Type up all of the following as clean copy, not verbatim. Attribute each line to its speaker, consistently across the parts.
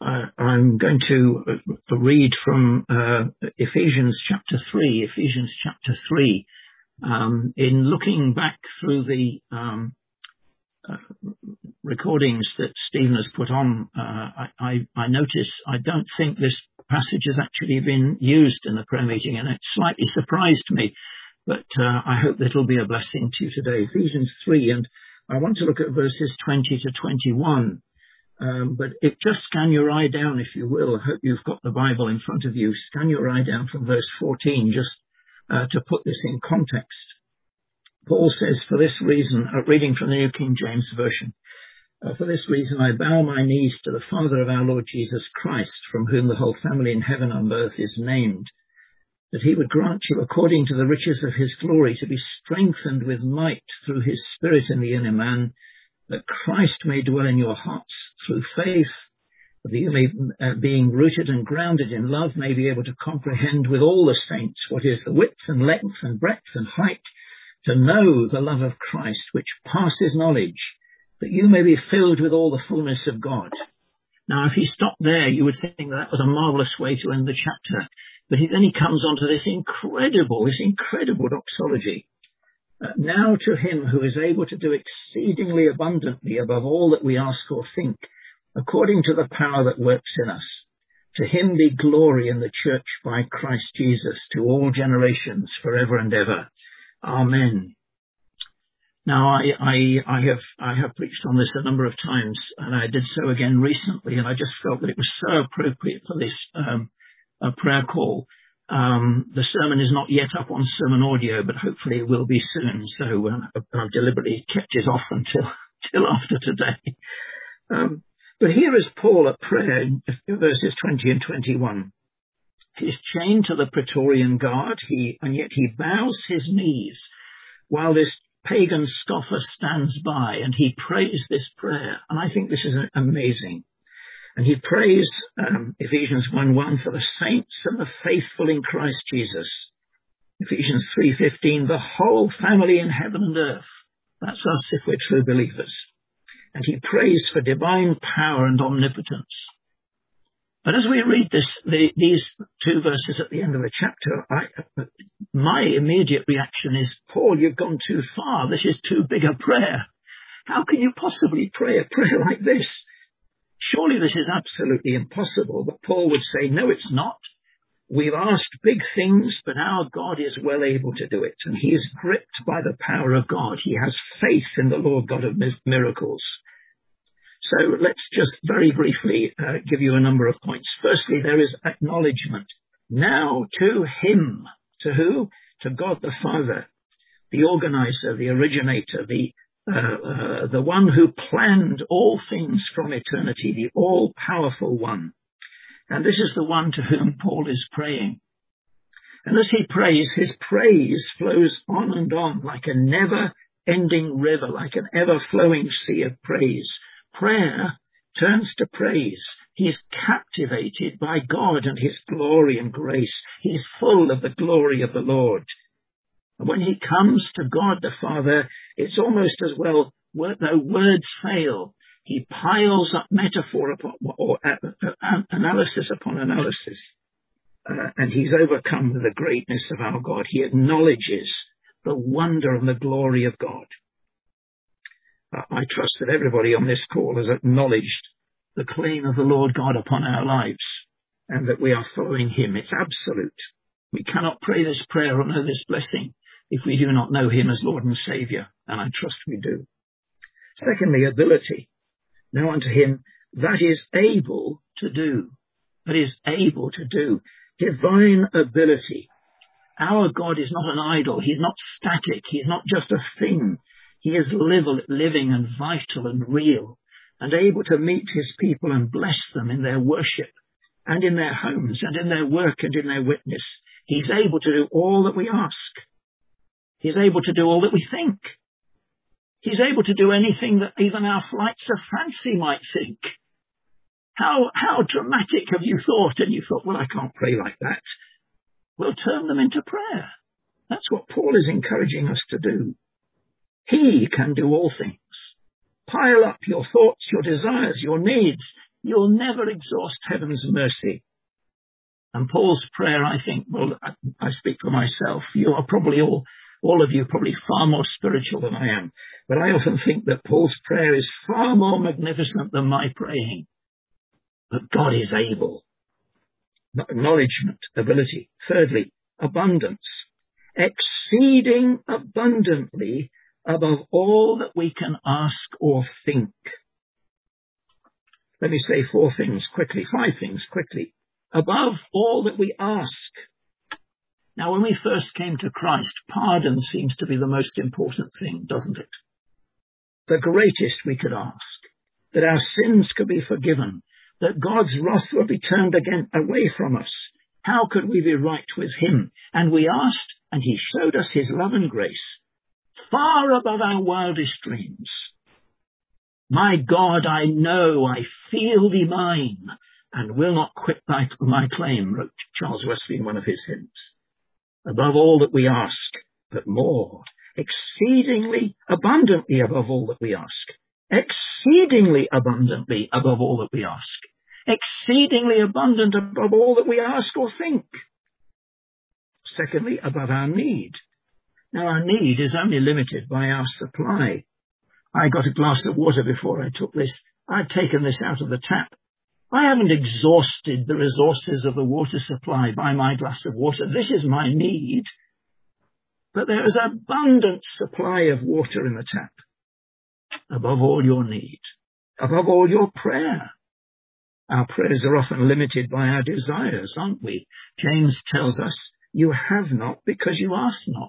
Speaker 1: I'm going to read from Ephesians chapter 3. In looking back through the recordings that Stephen has put on, I notice I don't think this passage has actually been used in the prayer meeting, and it slightly surprised me, but I hope that it'll be a blessing to you today. Ephesians 3, and I want to look at verses 20 to 21. But just scan your eye down, if you will. I hope you've got the Bible in front of you. Scan your eye down from verse 14, just to put this in context. Paul says, for this reason, reading from the New King James Version, for this reason I bow my knees to the Father of our Lord Jesus Christ, from whom the whole family in heaven and earth is named, that he would grant you, according to the riches of his glory, to be strengthened with might through his Spirit in the inner man, that Christ may dwell in your hearts through faith, that you may, being rooted and grounded in love, may be able to comprehend with all the saints what is the width and length and breadth and height, to know the love of Christ, which passes knowledge, that you may be filled with all the fullness of God. Now, if he stopped there, you would think that was a marvellous way to end the chapter. But then he comes on to this incredible doxology. Now to him who is able to do exceedingly abundantly above all that we ask or think, according to the power that works in us. To him be glory in the church by Christ Jesus to all generations forever and ever. Amen. Now I have preached on this a number of times, and I did so again recently, and I just felt that it was so appropriate for this prayer call. The sermon is not yet up on sermon audio, but hopefully it will be soon. So I've deliberately kept it off until after today. But here is Paul at prayer in verses 20 and 21. He's chained to the Praetorian Guard, and yet he bows his knees while this pagan scoffer stands by, and he prays this prayer. And I think this is amazing. And he prays, Ephesians 1:1, for the saints and the faithful in Christ Jesus. Ephesians 3:15, the whole family in heaven and earth. That's us if we're true believers. And he prays for divine power and omnipotence. But as we read these two verses at the end of the chapter, my immediate reaction is, Paul, you've gone too far. This is too big a prayer. How can you possibly pray a prayer like this? Surely this is absolutely impossible. But Paul would say, no, it's not. We've asked big things, but our God is well able to do it. And he is gripped by the power of God. He has faith in the Lord God of miracles. So let's just very briefly give you a number of points. Firstly, there is acknowledgement. Now to him. To who? To God the Father, the organizer, the originator, the one who planned all things from eternity, the all-powerful one. And this is the one to whom Paul is praying. And as he prays, his praise flows on and on like a never-ending river, like an ever-flowing sea of praise. Prayer turns to praise. He's captivated by God and his glory and grace. He's full of the glory of the Lord. And when he comes to God the Father, it's almost as well, though words fail, he piles up metaphor or analysis upon analysis. And he's overcome with the greatness of our God. He acknowledges the wonder and the glory of God. I trust that everybody on this call has acknowledged the claim of the Lord God upon our lives and that we are following him. It's absolute. We cannot pray this prayer or know this blessing if we do not know him as Lord and Saviour, and I trust we do. Secondly, ability. Now unto him that is able to do. That is able to do. Divine ability. Our God is not an idol. He's not static. He's not just a thing. He is living and vital and real and able to meet his people and bless them in their worship and in their homes and in their work and in their witness. He's able to do all that we ask. He's able to do all that we think. He's able to do anything that even our flights of fancy might think. How dramatic have you thought? And you thought, well, I can't pray like that. We'll turn them into prayer. That's what Paul is encouraging us to do. He can do all things. Pile up your thoughts, your desires, your needs, You'll never exhaust heaven's mercy. And Paul's prayer, I think, well, I speak for myself. You are probably all of you probably far more spiritual than I am. But I often think that Paul's prayer is far more magnificent than my praying. But God is able. Acknowledgement, ability. Thirdly, abundance. Exceeding abundantly above all that we can ask or think. Let me say 5 things quickly. Above all that we ask. Now, when we first came to Christ, pardon seems to be the most important thing, doesn't it? The greatest we could ask, that our sins could be forgiven, that God's wrath would be turned again away from us. How could we be right with him? And we asked, and he showed us his love and grace, far above our wildest dreams. My God, I know, I feel thee mine, and will not quit my claim, wrote Charles Wesley in one of his hymns. Above all that we ask, but more, exceedingly abundantly above all that we ask. Exceedingly abundantly above all that we ask. Exceedingly abundant above all that we ask or think. Secondly, above our need. Now, our need is only limited by our supply. I got a glass of water before I took this. I'd taken this out of the tap. I haven't exhausted the resources of the water supply by my glass of water. This is my need. But there is abundant supply of water in the tap. Above all your need. Above all your prayer. Our prayers are often limited by our desires, aren't we? James tells us, you have not because you ask not.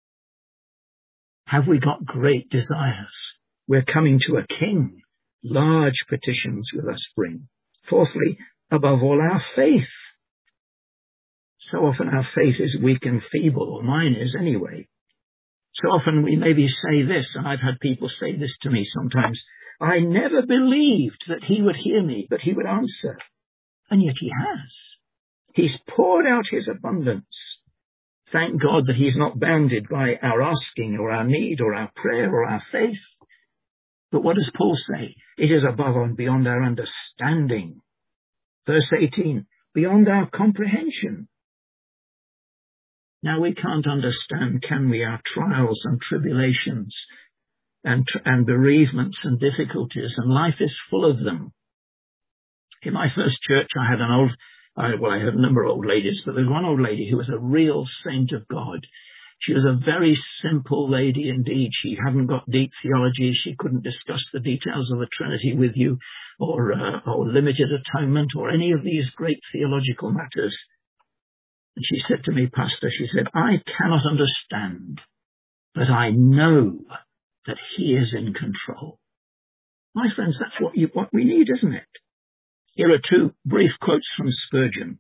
Speaker 1: Have we got great desires? We're coming to a king. Large petitions with us bring. Fourthly, above all our faith. So often our faith is weak and feeble, or mine is anyway. So often we maybe say this, and I've had people say this to me sometimes, I never believed that he would hear me, that he would answer. And yet he has. He's poured out his abundance. Thank God that he's not bounded by our asking or our need or our prayer or our faith. But what does Paul say? It is above and beyond our understanding. Verse 18, beyond our comprehension. Now we can't understand, can we, our trials and tribulations and bereavements and difficulties, and life is full of them. In my first church, I had I had a number of old ladies, but there was one old lady who was a real saint of God. She was a very simple lady indeed. She hadn't got deep theology. She couldn't discuss the details of the Trinity with you or limited atonement or any of these great theological matters. And she said to me, Pastor, she said, I cannot understand, but I know that he is in control. My friends, that's what we need, isn't it? Here are 2 brief quotes from Spurgeon.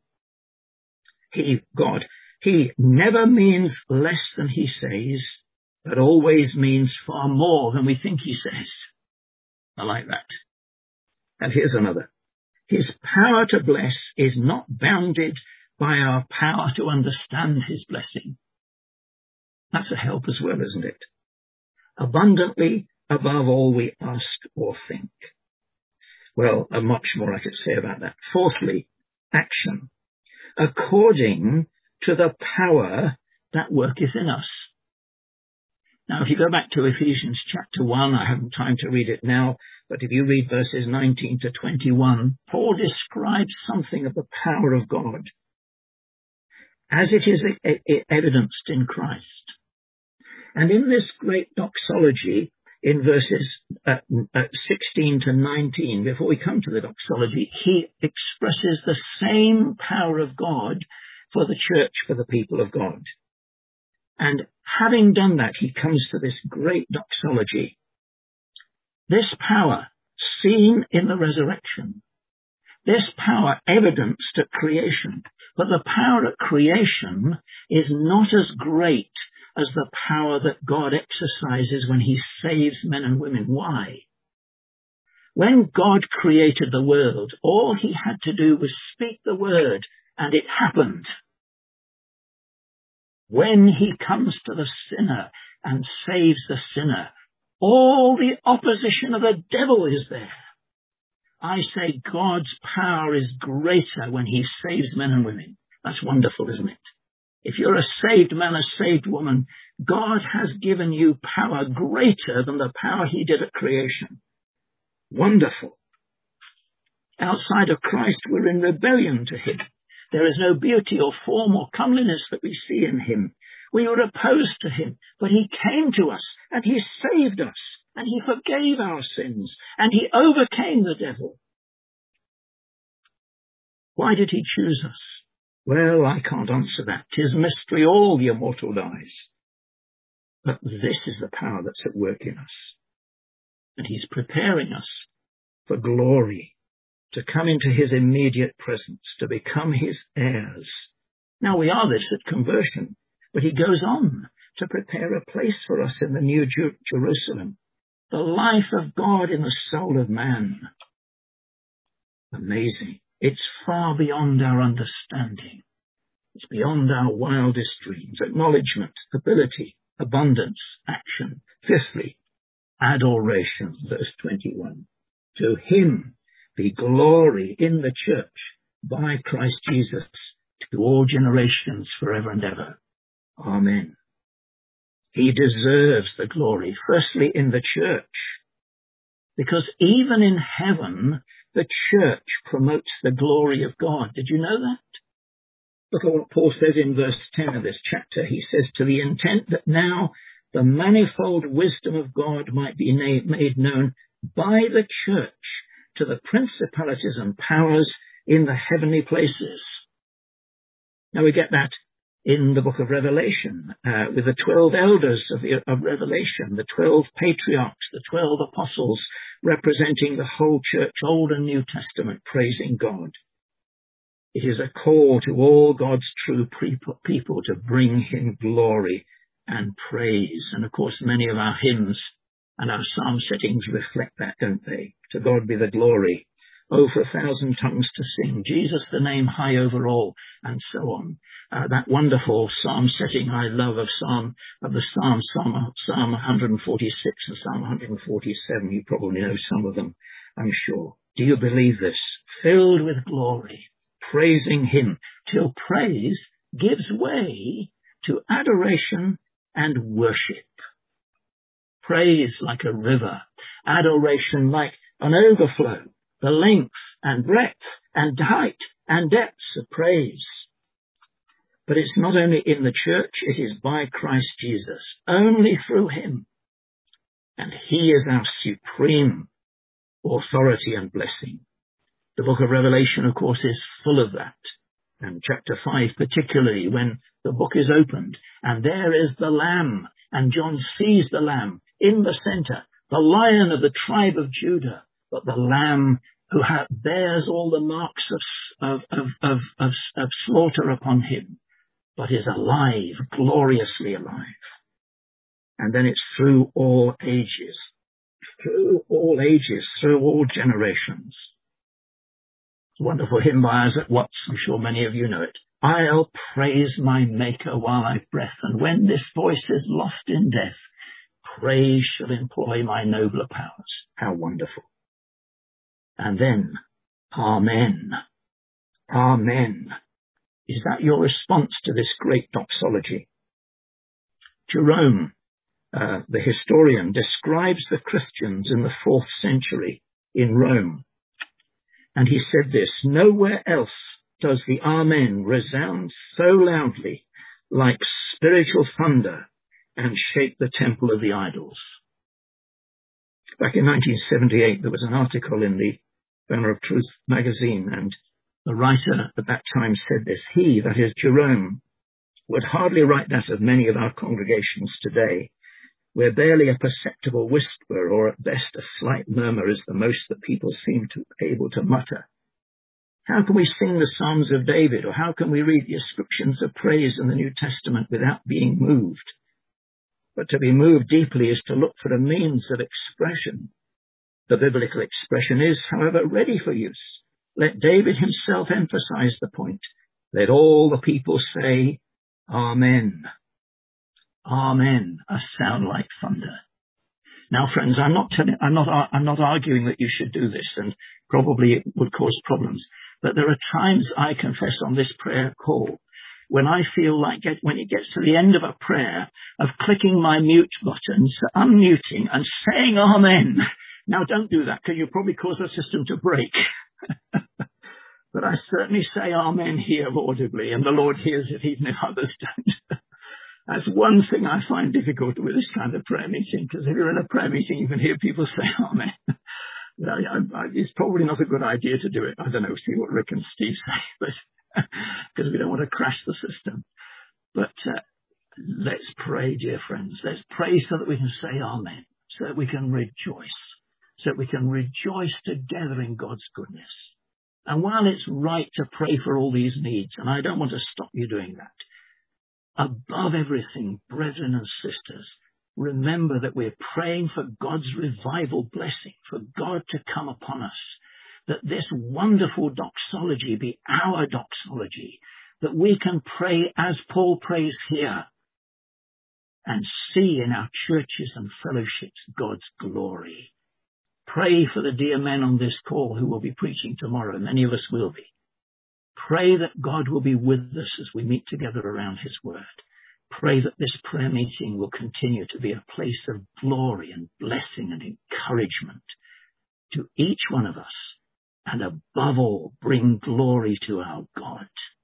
Speaker 1: He never means less than he says, but always means far more than we think he says. I like that. And here's another. His power to bless is not bounded by our power to understand his blessing. That's a help as well, isn't it? Abundantly above all we ask or think. Well, much more I could say about that. Fourthly, action. According to the power that worketh in us. Now, if you go back to Ephesians chapter 1, I haven't time to read it now, but if you read verses 19 to 21, Paul describes something of the power of God as it is evidenced in Christ. And in this great doxology, in verses 16 to 19, before we come to the doxology, he expresses the same power of God for the church, for the people of God. And having done that, he comes to this great doxology. This power seen in the resurrection, this power evidenced at creation, but the power at creation is not as great as the power that God exercises when he saves men and women. Why? When God created the world, all he had to do was speak the word, and it happened. When he comes to the sinner and saves the sinner, all the opposition of the devil is there. I say God's power is greater when he saves men and women. That's wonderful, isn't it? If you're a saved man, a saved woman, God has given you power greater than the power he did at creation. Wonderful. Outside of Christ, we're in rebellion to him. There is no beauty or form or comeliness that we see in him. We were opposed to him, but he came to us and he saved us and he forgave our sins and he overcame the devil. Why did he choose us? Well, I can't answer that. 'Tis mystery all the immortal dies. But this is the power that's at work in us. And he's preparing us for glory, to come into his immediate presence, to become his heirs. Now we are this at conversion, but he goes on to prepare a place for us in the new Jerusalem, the life of God in the soul of man. Amazing. It's far beyond our understanding. It's beyond our wildest dreams. Acknowledgement, ability, abundance, action. Fifthly, adoration, verse 21. To him be glory in the church by Christ Jesus to all generations forever and ever. Amen. He deserves the glory, firstly in the church, because even in heaven, the church promotes the glory of God. Did you know that? Look at what Paul says in verse 10 of this chapter. He says, to the intent that now the manifold wisdom of God might be made known by the church to the principalities and powers in the heavenly places. Now we get that in the book of Revelation, with the 12 elders of Revelation, the 12 patriarchs, the 12 apostles, representing the whole church, Old and New Testament, praising God. It is a call to all God's true people to bring him glory and praise. And of course, many of our hymns and our psalm settings reflect that, don't they? To God be the glory. Oh, for 1,000 tongues to sing, Jesus the name high over all, and so on. That wonderful psalm setting I love of Psalm 146 and Psalm 147. You probably know some of them, I'm sure. Do you believe this? Filled with glory, praising him till praise gives way to adoration and worship. Praise like a river, adoration like an overflow, the length and breadth and height and depths of praise. But it's not only in the church, it is by Christ Jesus, only through him. And he is our supreme authority and blessing. The book of Revelation, of course, is full of that. And chapter 5 particularly, when the book is opened, and there is the Lamb, and John sees the Lamb in the center, the Lion of the tribe of Judah, but the Lamb who bears all the marks of slaughter upon him, but is alive, gloriously alive. And then it's through all ages, through all generations. Wonderful hymn by Isaac Watts. I'm sure many of you know it. I'll praise my Maker while I've breath, and when this voice is lost in death, praise shall employ my nobler powers. How wonderful. And then, Amen. Amen. Is that your response to this great doxology? Jerome, the historian, describes the Christians in the 4th century in Rome. And he said this, nowhere else does the Amen resound so loudly like spiritual thunder and shake the temple of the idols. Back in 1978, there was an article in the Banner of Truth magazine, and the writer at that time said this. He, that is Jerome, would hardly write that of many of our congregations today, where barely a perceptible whisper or at best a slight murmur is the most that people seem to be able to mutter. How can we sing the Psalms of David, or how can we read the ascriptions of praise in the New Testament without being moved? But to be moved deeply is to look for a means of expression. The biblical expression is, however, ready for use. Let David himself emphasize the point. Let all the people say, Amen. Amen, a sound like thunder. Now, friends, I'm not arguing that you should do this, and probably it would cause problems. But there are times, I confess, on this prayer call when I feel like when it gets to the end of a prayer, of clicking my mute buttons, unmuting and saying amen. Now, don't do that, because you'll probably cause the system to break. But I certainly say amen here audibly, and the Lord hears it even if others don't. That's one thing I find difficult with this kind of prayer meeting, because if you're in a prayer meeting, you can hear people say amen. It's probably not a good idea to do it. I don't know, see what Rick and Steve say, but because we don't want to crash the system. But let's pray, dear friends. Let's pray so that we can say amen, so that we can rejoice, so that we can rejoice together in God's goodness. And while it's right to pray for all these needs, and I don't want to stop you doing that, above everything, brethren and sisters, remember that we're praying for God's revival blessing, for God to come upon us, that this wonderful doxology be our doxology, that we can pray as Paul prays here and see in our churches and fellowships God's glory. Pray for the dear men on this call who will be preaching tomorrow. Many of us will be. Pray that God will be with us as we meet together around his word. Pray that this prayer meeting will continue to be a place of glory and blessing and encouragement to each one of us, and above all, bring glory to our God.